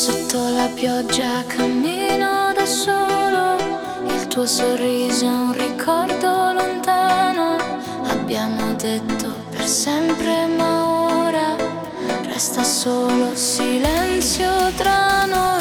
Sotto la pioggia cammino da solo, il tuo sorriso è un ricordo lontano. Abbiamo detto per sempre, ma ora resta solo silenzio tra noi.